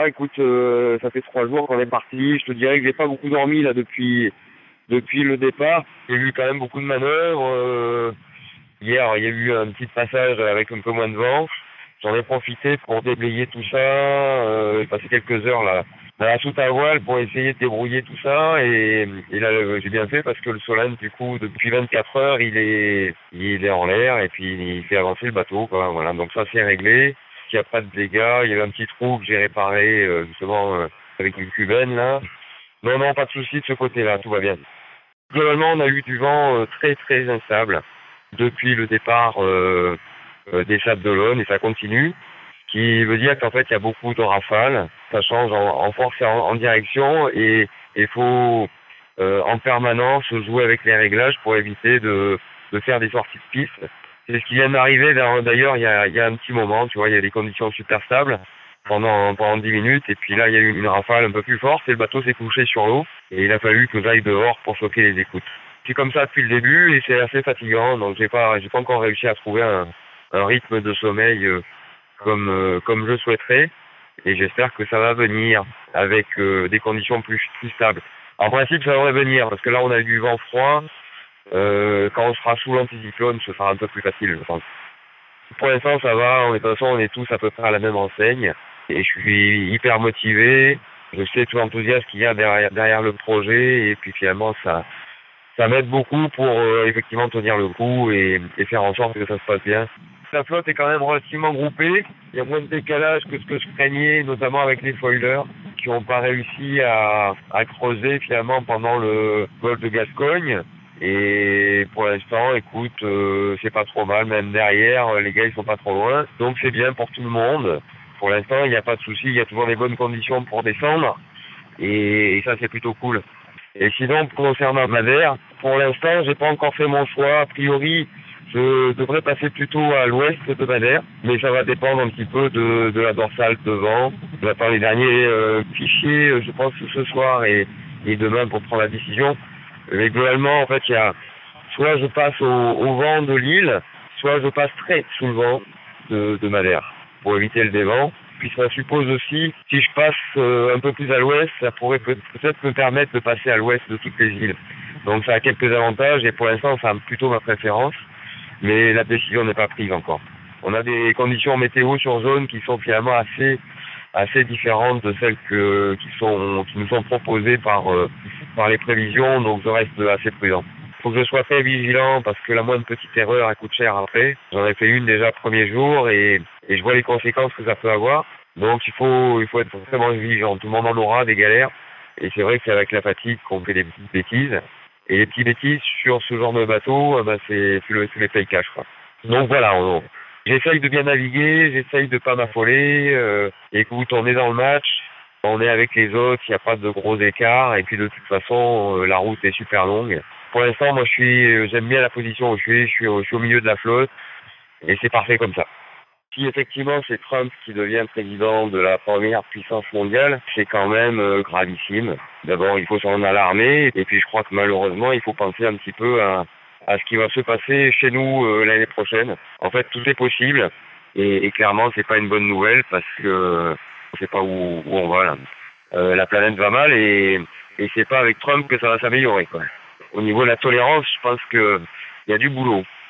là, écoute, ça fait 3 jours qu'on est parti. Je te dirais que j'ai pas beaucoup dormi là depuis le départ. J'ai eu quand même beaucoup de manœuvres. Hier, il y a eu un petit passage avec un peu moins de vent. J'en ai profité pour déblayer tout ça. J'ai passé quelques heures là dans la soute à voile pour essayer de débrouiller tout ça. Et là, j'ai bien fait parce que le Solent, du coup, depuis 24 heures, il est en l'air et puis il fait avancer le bateau, quoi. Voilà, donc ça c'est réglé. Il n'y a pas de dégâts. Il y avait un petit trou que j'ai réparé justement avec une cubaine là. Non, pas de souci de ce côté-là, tout va bien. Globalement, on a eu du vent très très instable depuis le départ des Sables d'Olonne et ça continue. Ce qui veut dire qu'en fait, il y a beaucoup de rafales. Ça change en force et en direction et il faut en permanence jouer avec les réglages pour éviter de faire des sorties de piste. C'est ce qui vient d'arriver d'ailleurs il y a un petit moment, tu vois, il y a des conditions super stables pendant 10 minutes et puis là il y a eu une rafale un peu plus forte et le bateau s'est couché sur l'eau et il a fallu que j'aille dehors pour choquer les écoutes. C'est comme ça depuis le début et c'est assez fatigant, donc j'ai pas encore réussi à trouver un rythme de sommeil comme je souhaiterais et j'espère que ça va venir avec des conditions plus stables. En principe ça devrait venir parce que là on a eu du vent froid. Quand on sera sous l'anticyclone, ce sera un peu plus facile, je pense. Pour l'instant, ça va. De toute façon, on est tous à peu près à la même enseigne. Et je suis hyper motivé. Je sais tout l'enthousiasme qu'il y a derrière le projet. Et puis finalement, ça m'aide beaucoup pour effectivement tenir le coup et faire en sorte que ça se passe bien. La flotte est quand même relativement groupée. Il y a moins de décalage que ce que je craignais, notamment avec les foilers qui n'ont pas réussi à creuser finalement pendant le golfe de Gascogne. Et pour l'instant, écoute, c'est pas trop mal, même derrière, les gars ils sont pas trop loin, donc c'est bien pour tout le monde. Pour l'instant, il n'y a pas de souci, il y a toujours les bonnes conditions pour descendre, et ça c'est plutôt cool. Et sinon, concernant Madère, pour l'instant, j'ai pas encore fait mon choix. A priori, je devrais passer plutôt à l'ouest de Madère, mais ça va dépendre un petit peu de la dorsale devant. J'attends les derniers fichiers, je pense, ce soir et demain pour prendre la décision. Mais globalement, en fait, il y a soit je passe au vent de l'île, soit je passe très sous le vent de Madère pour éviter le dévent. Puis ça suppose aussi, si je passe un peu plus à l'ouest, ça pourrait peut-être me permettre de passer à l'ouest de toutes les îles. Donc ça a quelques avantages et pour l'instant, ça a plutôt ma préférence, mais la décision n'est pas prise encore. On a des conditions météo sur zone qui sont finalement assez différentes de celles qui nous sont proposées par les prévisions, donc je reste assez prudent. Il faut que je sois très vigilant parce que la moindre petite erreur elle coûte cher après. J'en ai fait une déjà le premier jour et je vois les conséquences que ça peut avoir. Donc il faut être vraiment vigilant. Tout le monde en aura des galères et c'est vrai que c'est avec la fatigue qu'on fait des petites bêtises. Et les petites bêtises sur ce genre de bateau, tu les payes cash, quoi. Donc voilà, j'essaye de bien naviguer, j'essaye de pas m'affoler. Écoute, on est dans le match, on est avec les autres, il n'y a pas de gros écarts et puis de toute façon, la route est super longue. Pour l'instant, moi, j'aime bien la position où je suis au milieu de la flotte et c'est parfait comme ça. Si effectivement c'est Trump qui devient président de la première puissance mondiale, c'est quand même gravissime. D'abord, il faut s'en alarmer et puis je crois que malheureusement, il faut penser un petit peu à ce qui va se passer chez nous l'année prochaine. En fait, tout est possible et clairement, c'est pas une bonne nouvelle parce que on sait pas où on va là. La planète va mal et c'est pas avec Trump que ça va s'améliorer, quoi. Au niveau de la tolérance, je pense que il y a du boulot.